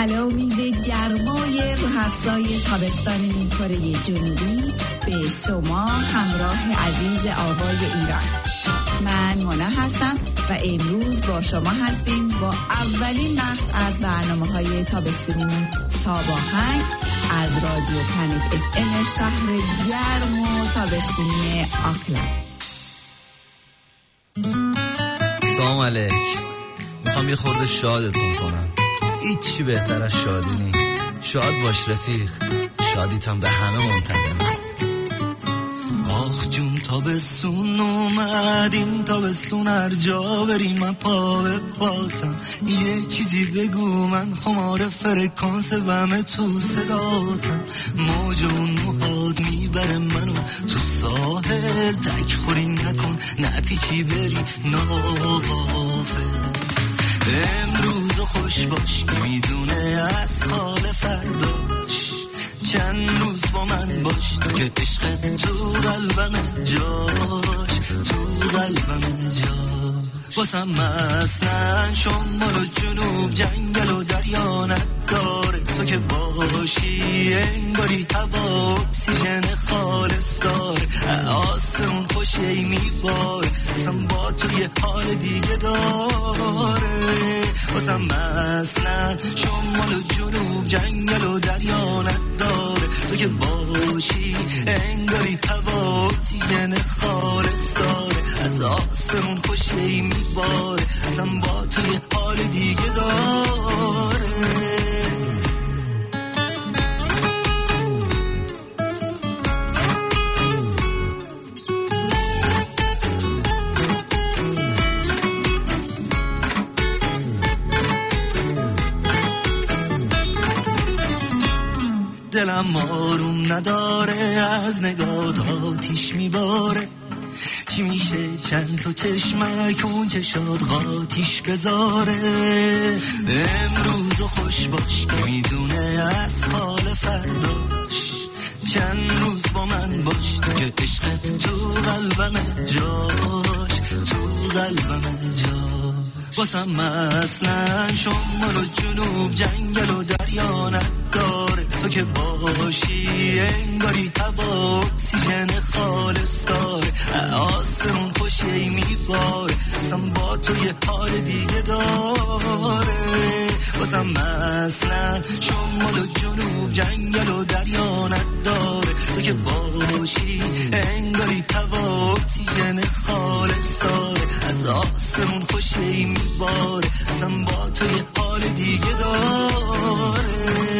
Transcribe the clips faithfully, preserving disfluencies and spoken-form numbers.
سلامی به گرمای روح‌افزای تابستان نیمکره جنوبی به شما همراه عزیز آوای ایران. من مونا هستم و امروز با شما هستیم با اولین بخش از برنامه‌های تابستونیمون تا با هنگ از رادیو پلنت اف ام شهر گرم و تابستونی آکلند. سلام علیک. میخوام یه خورده شادتون کنم. هیچی بهتر از شادی نی. شاد باش رفیق، شادیتم به همه منتقل. آخ جون تابستون اومدیم، تابستون هر جا بریم من پا به پاتم. یه چیزی بگو من خمار فرکانس بمه تو صداتم. موج اون موهات میبره منو تو ساحل، تک خوری نکن نپیچی بری ناغافل. امروز خوش باش که میدونه از حال فرداش. چند روز با من باش که عشقت تو قلبم جاش، تو قلبم جاش. واسم مثلا شمال و جنوب جنگل و دریا نداره. تو که باشی انگاری هوا اکسیژن خالص داره. آسمون خوشی میباره، اصلا با تو یه حال دیگه داره. واسم مثلا شمال و جنوب جنگل و دریا نداره. تو که باشی انگاری هوا اکسیژن خالص داره. از آسمون خوشی میباره، اصلا با تو یه حال دیگه داره. دلم آروم نداره، از نگاهت آتیش میباره. چی میشه چند تا چشمک اون چشات قاتیش بذاره. امروز خوش باش که میدونه از حال فرداش. چند روز با من باش که عشقت تو قلبم جاش، تو قلبم جاش. واسم مثلا شمال و جنوب جنگل و دریا نداره. تو که باشی انگاری هوا اکسیژن خالص داره. آسمون خوشی میباره، اصلا با تو یه حال دیگه داره. واسم مثلا شمال و جنوب جنگل و دریا نداره. تو که باشی انگاری هوا اکسیژن خالص داره. از آسمون خوشی میباره، اصلا با تو یه حال دیگه داره.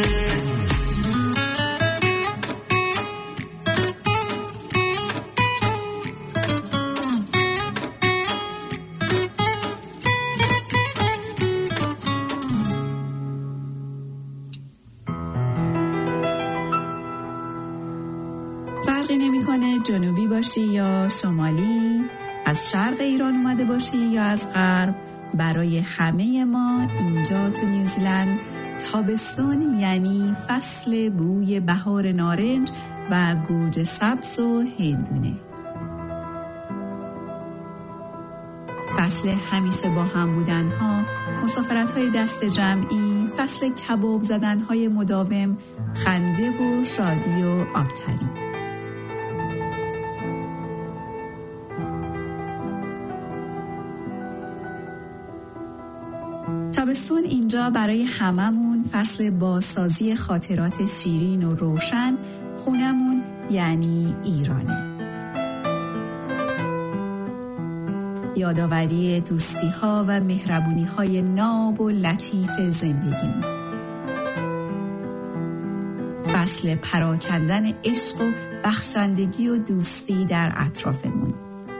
جنوبی باشی یا شمالی، از شرق ایران اومده باشی یا از غرب، برای همه ما اینجا تو نیوزیلند تابستون یعنی فصل بوی بهار نارنج و گوجه سبز و هندونه. فصل همیشه با هم بودن ها، مسافرت های دست جمعی، فصل کباب زدن های مداوم، خنده و شادی و آبتری. تابستون اینجا برای هممون فصل بازسازی خاطرات شیرین و روشن، خونمون یعنی ایرانه. یادآوری دوستی ها و مهربونی های ناب و لطیف زندگیمون. فصل پراکندن عشق و بخشندگی و دوستی در اطرافمون.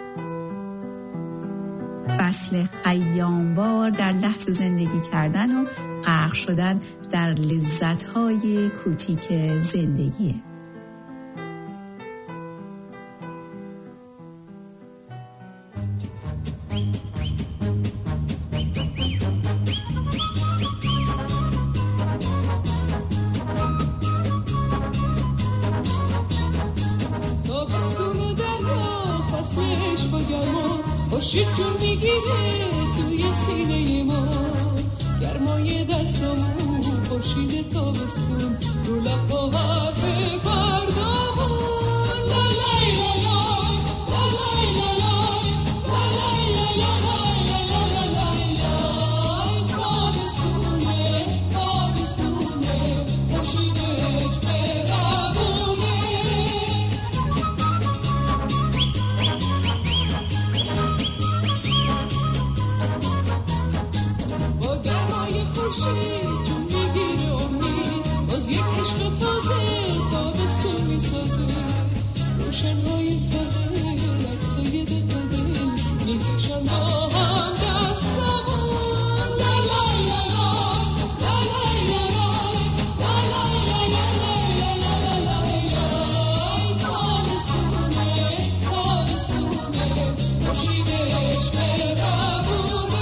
فصل خیامبار در لحظه زندگی کردن و غرق شدن در لذت‌های کوچیک زندگیه. خوشید جون میگیره توی سینه ما، گرمای دستامون خورشید تابستون رو لب و حرف فردامون. لا لای لا لای لا لای لا لای لا لای لا لای لا لای لای لای. تابستونه تابستونه خورشیدش مهربونه. با گرمای خورشید جون میگیره امید، باز یک عشق تازه تابستون میسازه. روشنهای سفر عکسای دل و دل میکشن با هم دستمون. لا لای لا لای لا لای لا لای لا لای لا لای لا لای لای. تابستونه تابستونه خورشیدش مهربونه.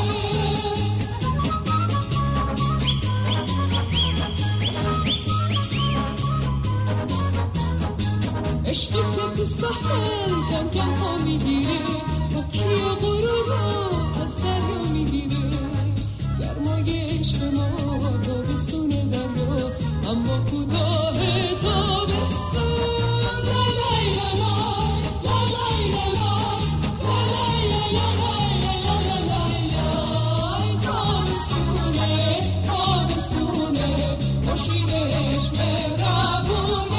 عشقی که تو سحر کم کم ها میگیره، پاکی و غرور رو از دریا میگیره. گرمای عشق ما تابستونه دریا، اما کوتاه تابستون. لا لای لا لای لا لای لا لای لا لای لا لای لا لای لای. تابستونه تابستونه خورشیدش مهربونه.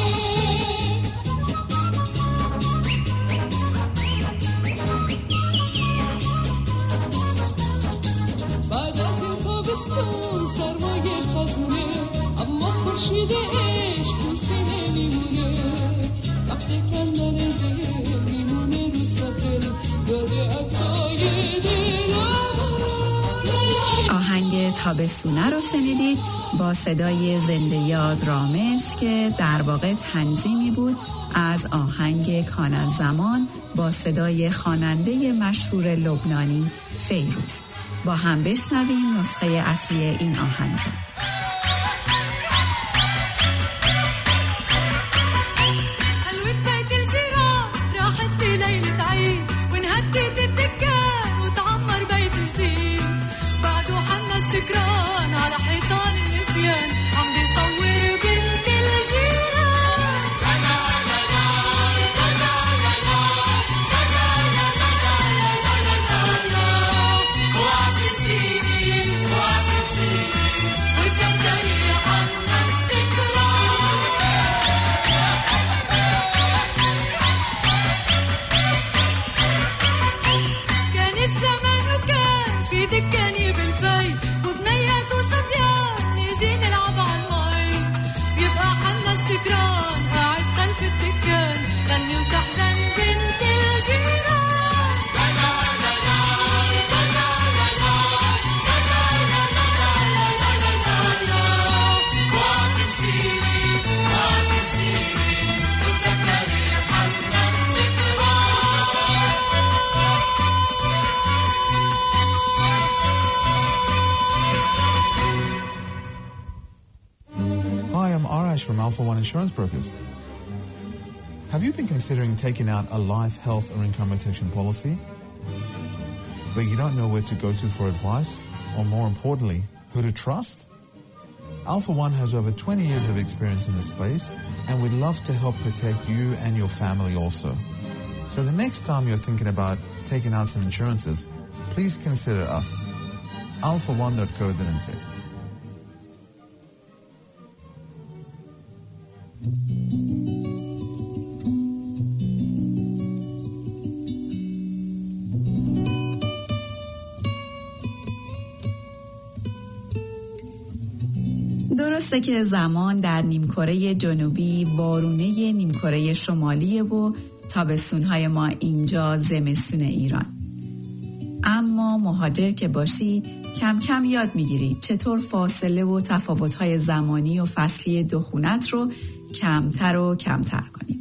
بعد از این تابستون سرمایه خزونه، اما خورشید عشق تو سینه میمونه. وقتی کندن دل میمونه رو سفل داده عکسای دلمون. آهنگ تابستونه رو شنیدید با صدای زنده یاد رامش که در واقع تنظیمی بود از آهنگ کان از زمان با صدای خواننده مشهور لبنانی فیروز. با هم بشنویم نسخه اصلی این آهنگ. حلوة بيت الجيران راحت في ليلة عيد، وانهدت الدكان وتعمر بيت جديد. بعده حنا السكران على حيطان النسيان عم بيصور بنت الجيران. لا لا لا لا لا لا لا لا لا لا لا لا. اوعى تنسيني اوعى تنسيني وتذكري حنا السكران. كان الزمان وكان في دكاني بالفي، وبنيات وصبيان نيجي نلعب عالمي. يبقى حنا السكران قاعد خلف الدكان غني وتحزن بنت الجيران. لا لا لا لا لا لا لا لا لا لا لا لا. اوعى تنسيني اوعى تنسيني وتذكري حنا السكران. Hi, I'm Arash from Alpha One Insurance Brokers. Have you been considering taking out a life, health, or income protection policy, but you don't know where to go to for advice, or more importantly, who to trust? Alpha One has over twenty years of experience in this space, and we'd love to help protect you and your family also. So the next time you're thinking about taking out some insurances, please consider us. alpha one dot co dot n z. درسته که زمان در نیمکره جنوبی وارونه نیمکره شمالیه و تابستون‌های ما اینجا زمستون ایران. اما مهاجر که باشی کم کم یاد میگیری چطور فاصله و تفاوت‌های زمانی و فصلی دو خونت رو کمتر و کمتر کنی.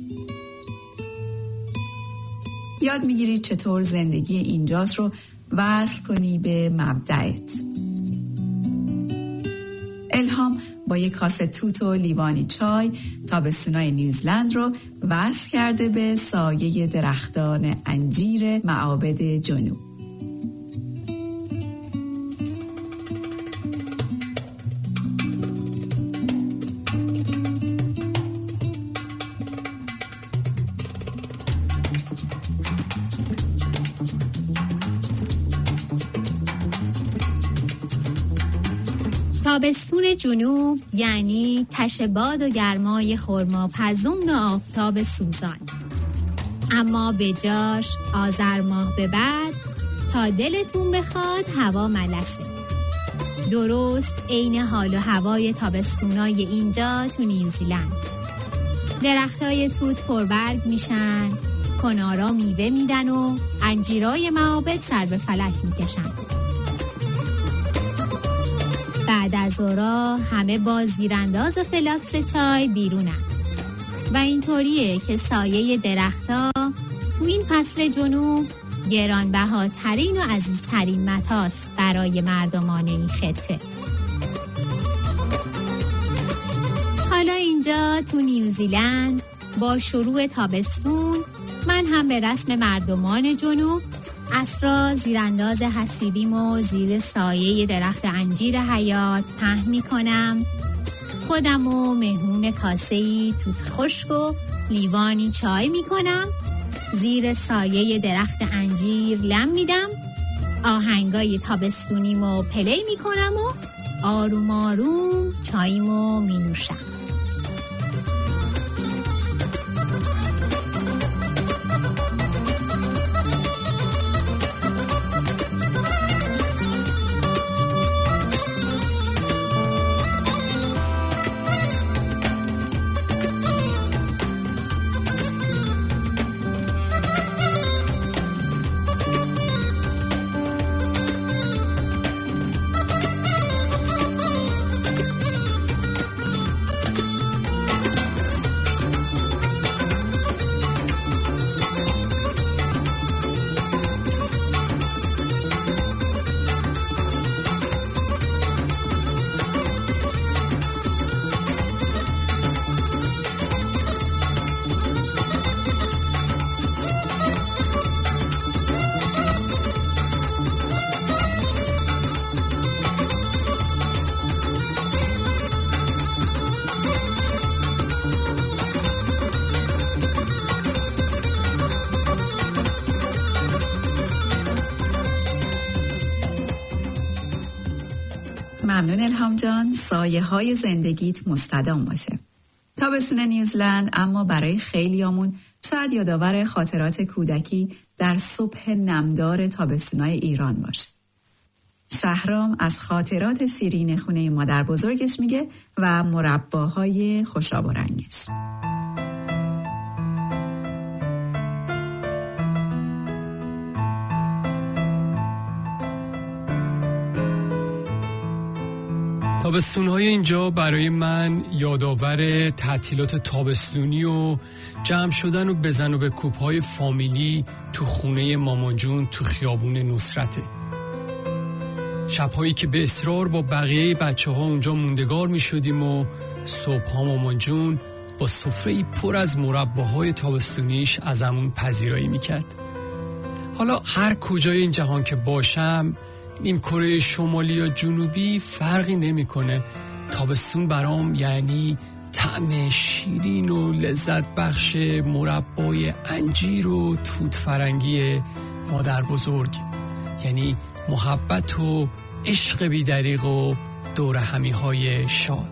یاد میگیری چطور زندگی اینجاست رو وصل کنی به مبدأت. الهام با یک کاسه توت و لیوانی چای تابستونای نیوزلند رو وصل کرده به سایه درختان انجیر معابد جنوب. تابستون جنوب یعنی تش باد و گرمای خرما پزون و آفتاب سوزان. اما به جاش آذر ماه به بعد تا دلتون بخواد هوا ملسه. درست عین حال و هوای تابستونای اینجا تو نیوزیلند. درختای توت پربرگ میشن، کنارا میوه میدن و انجیرای معابد سر به فلک میکشن. بعد از اورا همه با زیرانداز فلاکس چای بیرونن و اینطوریه که سایه درخت‌ها تو این فصل جنوب گرانبهاترین و عزیزترین متاست برای مردمان این خطه. حالا اینجا تو نیوزیلند با شروع تابستون من هم به رسم مردمان جنوب عصرا زیرانداز حصیریم و زیر سایه درخت انجیر حیات پهن می کنم. خودم و مهمون کاسه‌ای توت خشک و لیوانی چای می کنم. زیر سایه درخت انجیر لم میدم، آهنگای تابستونیمو پلی می کنم و آروم آروم چاییمو می نوشم. ممنون الهام جان. سایه های زندگیت مستدام باشه. تابستون نیوزلند اما برای خیلیامون شاید یادآور خاطرات کودکی در صبح نمدار تابستونای ایران باشه. شهرام از خاطرات شیرین خونه مادر بزرگش میگه و مرباهای خوشاب و رنگش. تابستون‌های اینجا برای من یادآور تعطیلات تابستونی و جمع شدن و بزن و به کوب‌های فامیلی تو خونه مامان جون تو خیابون نصرته. شب‌هایی که به اصرار با بقیه بچه‌ها اونجا موندگار می‌شدیم و صبح‌ها مامان جون با سفره‌ای پر از مرباهای تابستونیش ازمون پذیرایی می‌کرد. حالا هر کجای این جهان که باشم، نیم کره شمالی یا جنوبی فرقی نمیکنه. تابستون برام یعنی طعم شیرین و لذت بخش مربای انجیر و توت فرنگی مادر بزرگ، یعنی محبت و عشق بی‌دریغ و دور همی های شاد.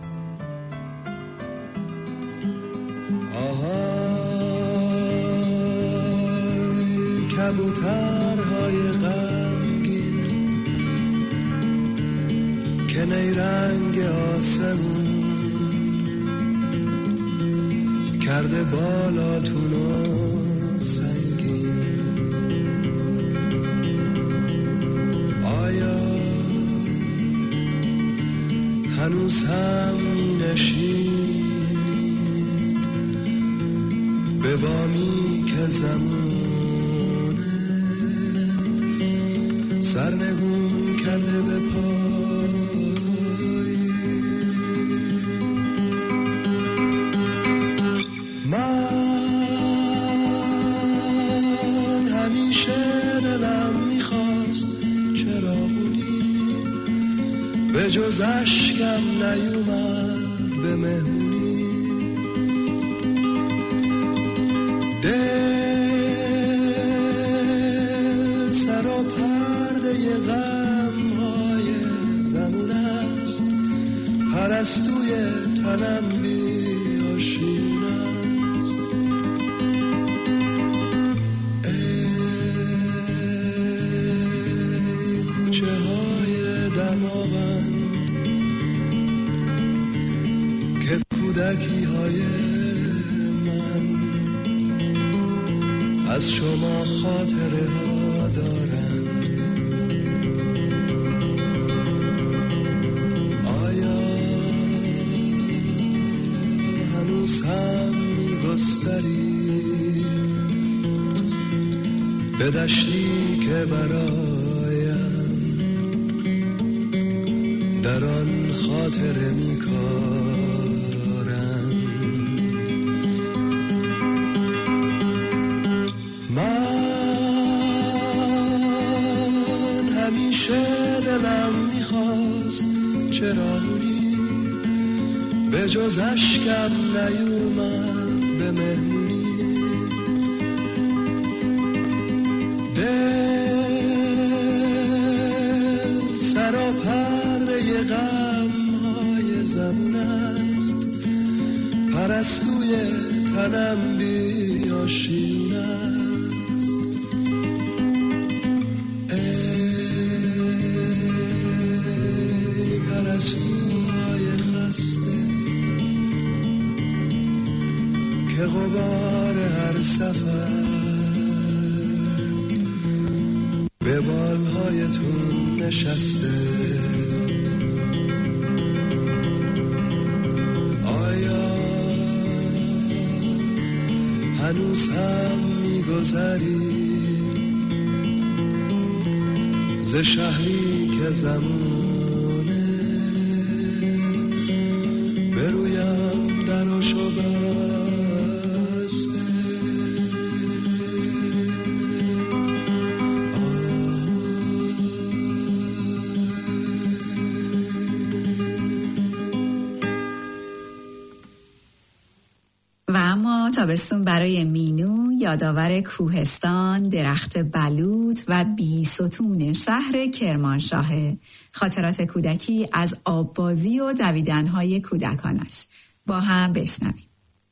آهای کبوترهای غمگین که نیرنگ آسمون کرده بالاتونو سنگین، آیا هنوز هم می نشینید به بامی که زمونه سرنگون کرده به پای؟ من همیشه دلم میخواست چراغونی به جز عشقم نیومد به مهمونی، دل سر و پرده غمهای زمون است پرستوی تنم بیاشین است. ای کوچه های دماوند که کودکی های من از شما خاطره ها دارند. آیا هنوز هم می‌گستری به دشتی که برایم در آن خاطره می‌کارم؟ من همیشه دلم میخواست چراغونی به جز اشکم نیومد به مهمونی. دل سر و پرده غم های زبون است، پرستوی تنم بیاشین است. ای پرستوهای خسته که غبار هر سفر به بالهایتون نشسته، آیا هنوز هم میگذری ز شهری که زمونه برویم دراشو بسته؟ و اما تابستون برای مینو یادآور کوهستان، درخت بلوط و بیستون شهر کرمانشاه. خاطرات کودکی از آببازی و دویدن‌های کودکانش. با هم بشنویم.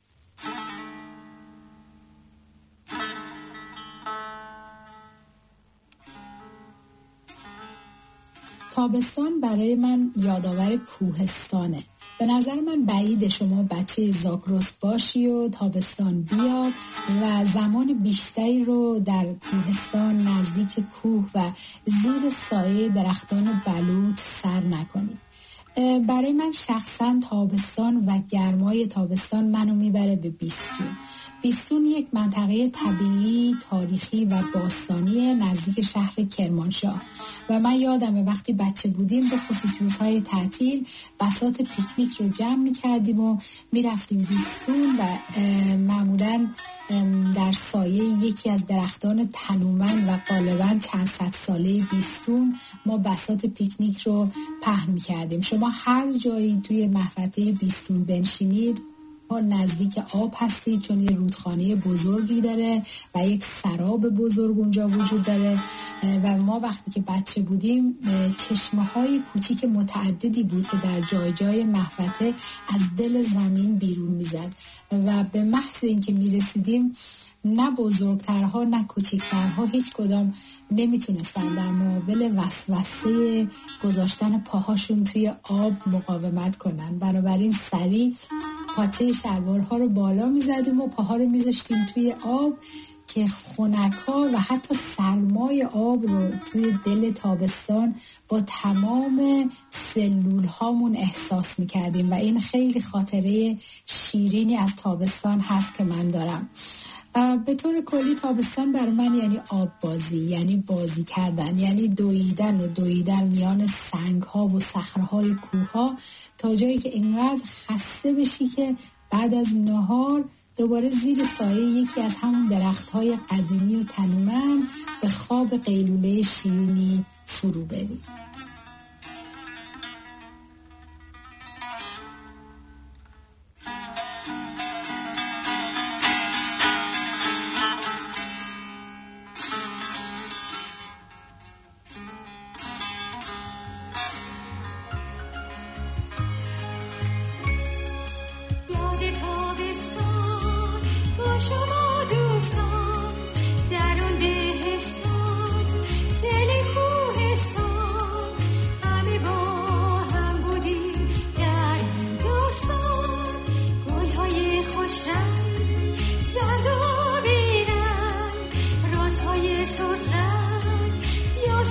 تابستان برای من یادآور کوهستانه. به نظر من بعید شما بچه زاگرس باشی و تابستان بیاد و زمان بیشتری رو در کوهستان نزدیک کوه و زیر سایه درختان بلوط سر نکنی. برای من شخصا تابستان و گرمای تابستان منو میبره به بیستون. بیستون یک منطقه طبیعی، تاریخی و باستانی نزدیک شهر کرمانشاه و من یادمه وقتی بچه بودیم به خصوص روزهای تعطیل بساط پیکنیک رو جمع می‌کردیم و می‌رفتیم بیستون و معمولاً در سایه یکی از درختان تنومند و غالباً چند صد ساله بیستون ما بساط پیکنیک رو پهن می‌کردیم. شما هر جایی توی محوطه بیستون بنشینید نزدیک آب هستید، چون یه رودخانه بزرگی داره و یک سراب بزرگ اونجا وجود داره و ما وقتی که بچه بودیم چشمه های کوچیک متعددی بود که در جای جای محوطه از دل زمین بیرون میزد و به محض اینکه میرسیدیم نه بزرگترها نه کوچکترها هیچ کدام نمیتونستن در مقابل وسوسه گذاشتن پاهاشون توی آب مقاومت کنن. بنابراین سریع پاچه شلوارها رو بالا میزدیم و پاها رو میذاشتیم توی آب که خنک‌ها و حتی سرمای آب رو توی دل تابستان با تمام سلول هامون احساس میکردیم و این خیلی خاطره شیرینی از تابستان هست که من دارم. به طور کلی تابستان برای من یعنی آب بازی، یعنی بازی کردن، یعنی دویدن و دویدن میان سنگ ها و صخره های کوه ها تا جایی که اینقدر خسته بشی که بعد از نهار دوباره زیر سایه یکی از همون درخت های قدیمی و تنومند به خواب قیلوله شیرینی فرو بری.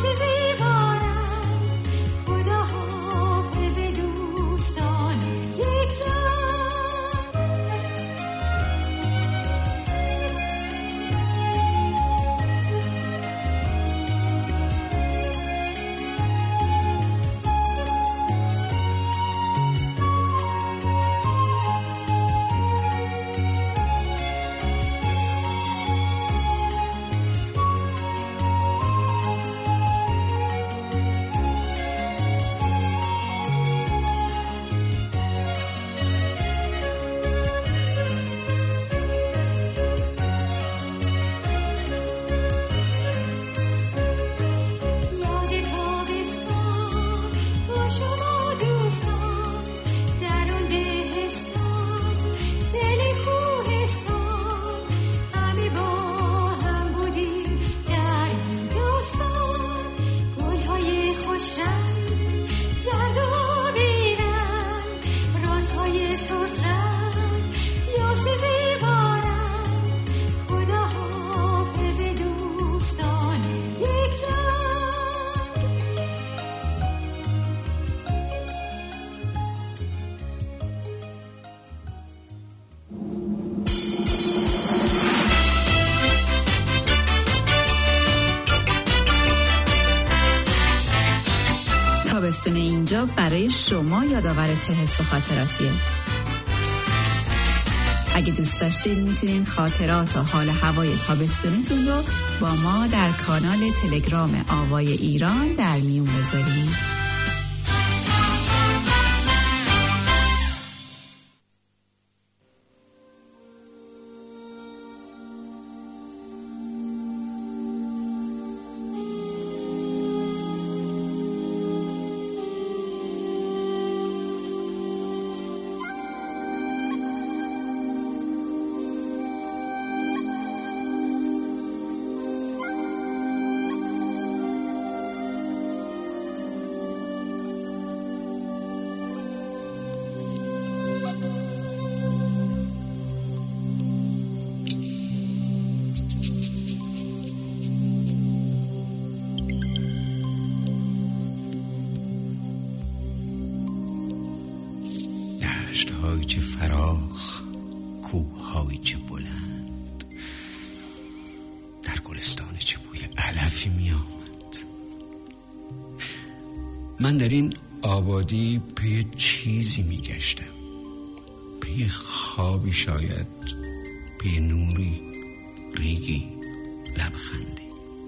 تابستون اینجا برای شما یادآور چه حس و خاطراتیه؟ اگه دوست داشتین میتونین خاطرات و حال هوای تابستونیتون رو با ما در کانال تلگرام آوای ایران در میون بذارین. دشت‌های چه فراخ، کوه‌های چه بلند، در گلستان چه بوی علفی می آمد. من در این آبادی پی چیزی می گشتم، پی خوابی شاید، پی نوری، ریگی، لبخندی.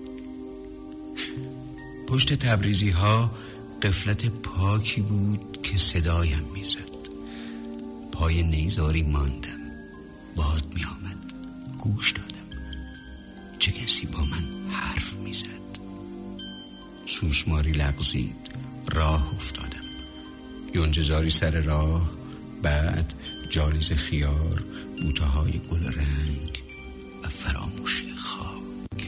پشت تبریزی ها قفلت پاکی بود که صدایم می زد. پای نیزاری ماندم، باد می آمد، گوش دادم. چه کسی با من حرف می زد. سوسماری لغزید، راه افتادم. یونجه‌زاری سر راه، بعد جالیز خیار، بوته های گل رنگ و فراموشی خاک.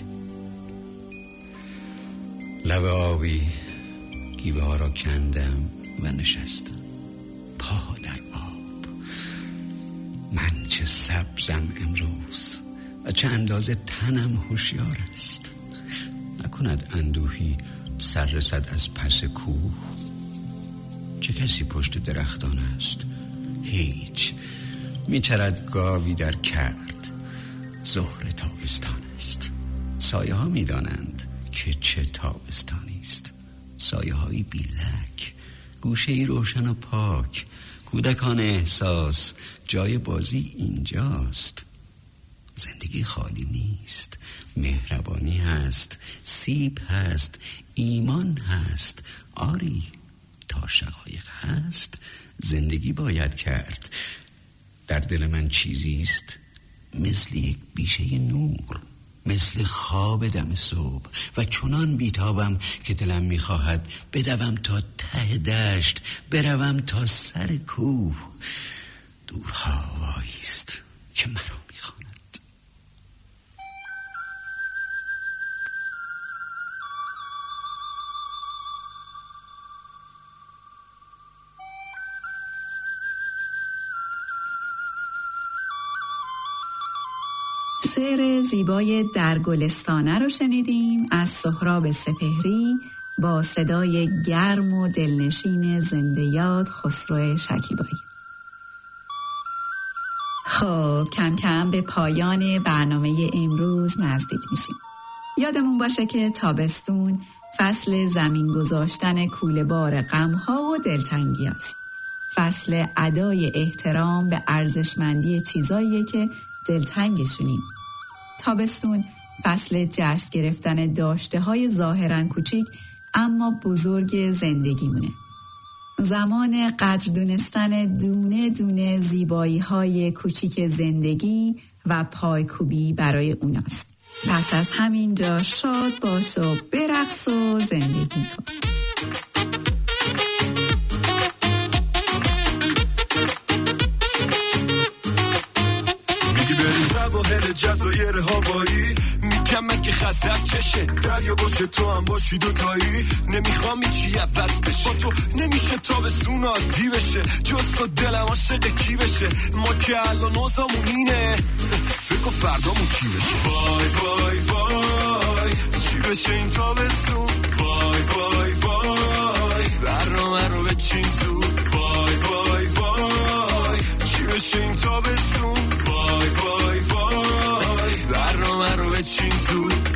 لب آبی، گیوه ها را کندم و نشستم، پا در آب. من چه سبزم امروز و چه اندازه تنم هوشیار است. نکند اندوهی سر رسد از پس کوه. چه کسی پشت درختان است؟ هیچ. میچرد گاوی در کرد. ظهر تابستان است. سایه ها میدانند که چه تابستانی است. سایه های بیلک، گوشه ای روشن و پاک. کودکان احساس، جای بازی اینجاست. زندگی خالی نیست. مهربانی هست، سیب هست، ایمان هست. آری، تا شقایق هست زندگی باید کرد. در دل من چیزی است مثل یک بیشه نور، مثل خواب دم صبح و چنان بیتابم که دلم میخواهد بدوم تا ته دشت، بروم تا سر کوه. دورها آوایی است که مرا میخواند. شعر زیبای در گلستانه رو شنیدیم از سهراب سپهری با صدای گرم و دلنشین زنده یاد خسرو شکیبایی. خب کم کم به پایان برنامه امروز نزدیک میشیم. یادمون باشه که تابستون فصل زمین گذاشتن کوله بار غم‌ها و دلتنگی است. فصل ادای احترام به ارزشمندی چیزاییه که دلتنگشونیم. تابستون فصل جشن گرفتن داشته های ظاهراً کوچیک اما بزرگ زندگیمونه. زمان قدر دونستن دونه دونه زیبایی های کوچیک زندگی و پایکوبی برای اوناست. پس از همینجا شاد باش و برقص و زندگی کن. سواحل جزایر هوایی میگم اگه خزر کشه دریا باشه تو هم باشی دوتایی نمیخوام چی عوض بشه با تو نمیشه تابستون عادی بشه جز تو دلم عاشق کی بشه ما که الان اوضاعمون اینه فکر فردامون کی بشه وای وای وای چی بشه این تابستون وای وای وای برنامه رو بچین زود وای وای وای چی بشه این تابستون وای وای وای برنامه رو بچین زود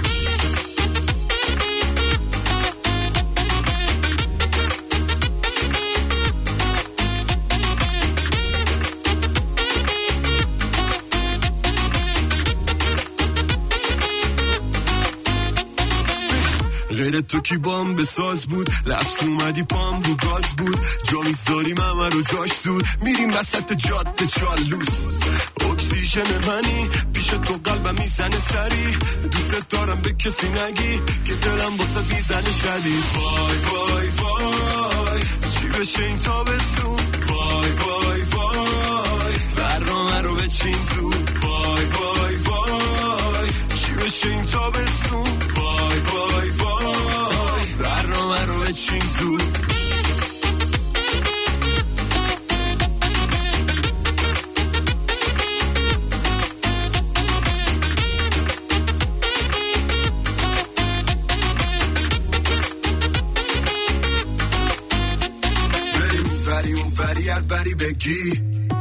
غیر تو کی بام بساز بود لفظ اومدی پام رو گاز بود جا میذاری ممه رو جاش زود میریم وسط جاده چالوس اکسیژن منی پیش تو قلبم میزنه سری دوست دارم به کسی نگی که دلم واسه میزنه شدید وای وای وای چی بشه این تابستون وای وای وای برنامه رو بچین زود وای وای وای چی بشه این تابستون وای وای وای برنامه رو بچین زود هر بری بگی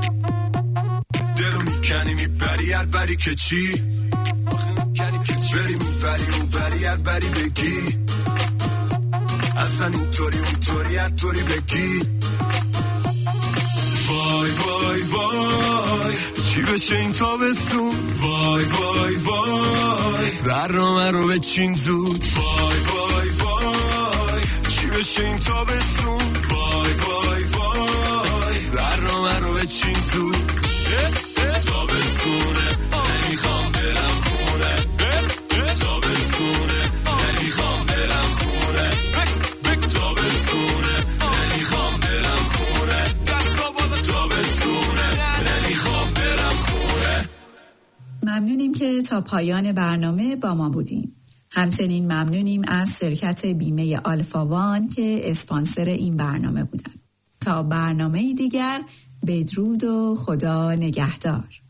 دلو میکنی میبری هر بری که چی بریم اون بری اون بری هر بری بگی اصلا اینطوری اونطوری هر طوری بگی وای وای وای چی بشه این تابستون وای وای وای برنامه رو بچین زود وای وای وای چی بشه این تابستون وای وای وای برنامه رو بچین زود تابستونه نمیخوام برم خونه تابستونه نمیخوام برم خونه تابستونه نمیخوام برم خونه تابستونه نمیخوام برم خونه. ممنونیم که تا پایان برنامه با ما بودیم. همچنین ممنونیم از شرکت بیمه آلفا وان که اسپانسر این برنامه بودن. تا برنامه دیگر بدرود و خدا نگهدار.